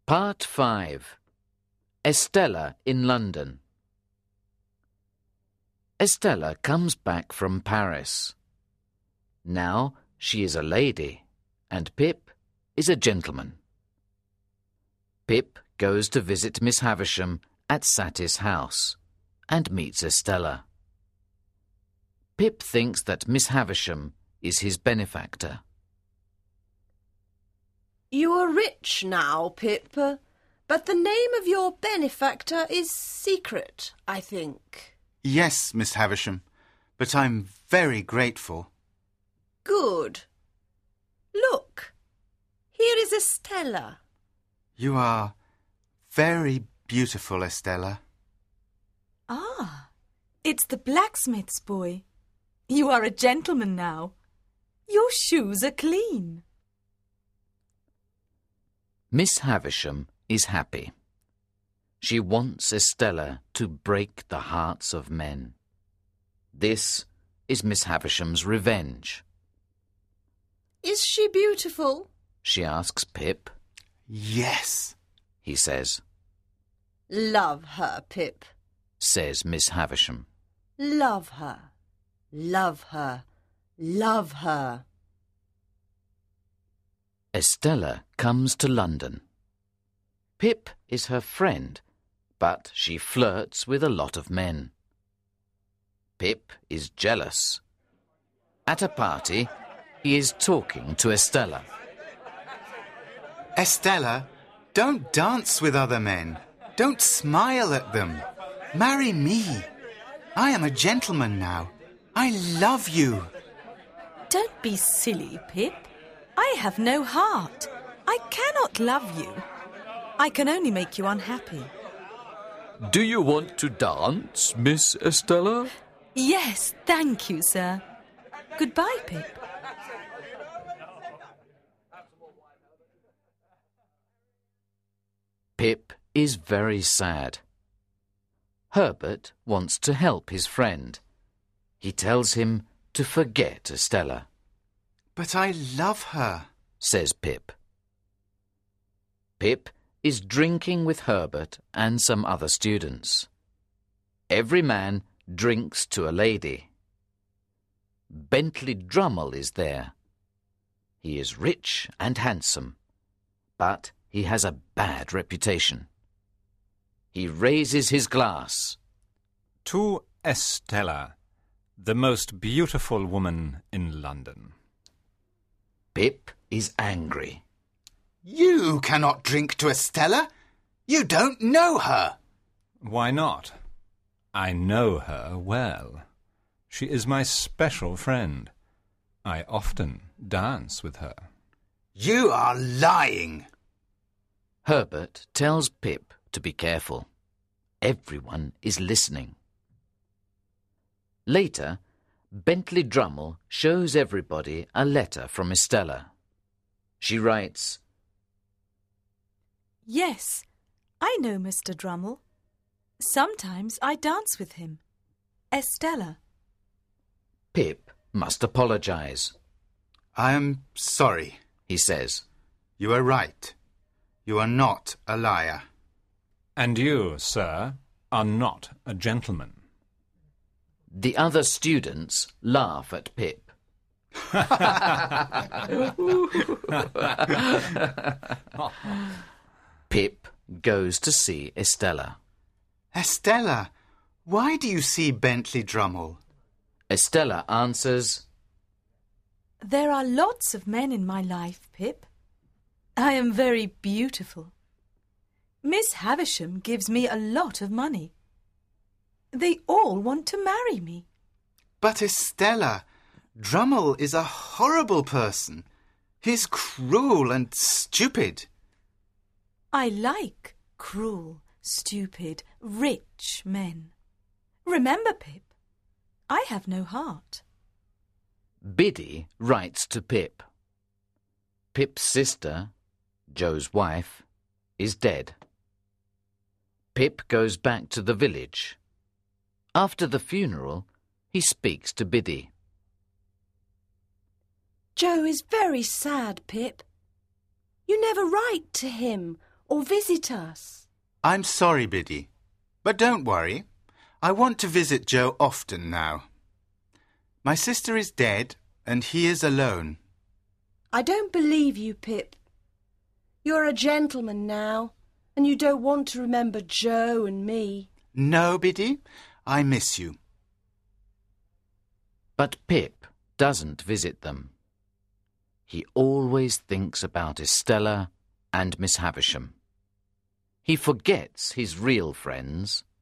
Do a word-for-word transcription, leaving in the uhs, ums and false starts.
Part five. Estella in London. Estella comes back from Paris. Now she is a lady, and Pip is a gentleman. Pip goes to visit Miss Havisham at Satis house and meets Estella. Pip thinks that Miss Havisham is his benefactor. You are rich now, Pip, uh, but the name of your benefactor is secret, I think. Yes, Miss Havisham, but I'm very grateful. Good. Look, here is Estella. You are very beautiful, Estella. Ah, it's the blacksmith's boy. You are a gentleman now. Your shoes are clean. Miss Havisham is happy. She wants Estella to break the hearts of men. This is Miss Havisham's revenge. Is she beautiful? She asks Pip. Yes, He says. Love her, Pip. Says Miss Havisham. Love her. Love her. Love her. Estella comes to London. Pip is her friend, but she flirts with a lot of men. Pip is jealous. At a party, he is talking to Estella. Estella, don't dance with other men. Don't smile at them. Marry me. I am a gentleman now. I love you. Don't be silly, Pip. I have no heart. I cannot love you. I can only make you unhappy. Do you want to dance, Miss Estella? Yes, thank you, sir. Goodbye, Pip. Pip is very sad. Herbert wants to help his friend. He tells him to forget Estella. But I love her, Says Pip. Pip is drinking with Herbert and some other students. Every man drinks to a lady. Bentley Drummle is there. He is rich and handsome, but he has a bad reputation. He raises his glass. To Estella, the most beautiful woman in London. Pip is angry. You cannot drink to Estella. You don't know her. Why not? I know her well. She is my special friend. I often dance with her. You are lying. Herbert tells Pip to be careful. Everyone is listening. Later, Bentley Drummle shows everybody a letter from Estella. She writes, Yes, I know Mister Drummle. Sometimes I dance with him. Estella. Pip must apologize. I am sorry, He says. You are right. You are not a liar. And you, sir, are not a gentleman. The other students laugh at Pip. Pip goes to see Estella. Estella, why do you see Bentley Drummle? Estella answers, There are lots of men in my life, Pip. I am very beautiful. Miss Havisham gives me a lot of money. They all want to marry me. But Estella, Drummle is a horrible person. He's cruel and stupid. I like cruel, stupid, rich men. Remember, Pip, I have no heart. Biddy writes to Pip. Pip's sister, Joe's wife, is dead. Pip goes back to the village. After the funeral, he speaks to Biddy. Joe is very sad, Pip. You never write to him or visit us. I'm sorry, Biddy, but don't worry. I want to visit Joe often now. My sister is dead and he is alone. I don't believe you, Pip. You're a gentleman now, and you don't want to remember Joe and me. No, Biddy, I miss you. But Pip doesn't visit them. He always thinks about Estella and Miss Havisham. He forgets his real friends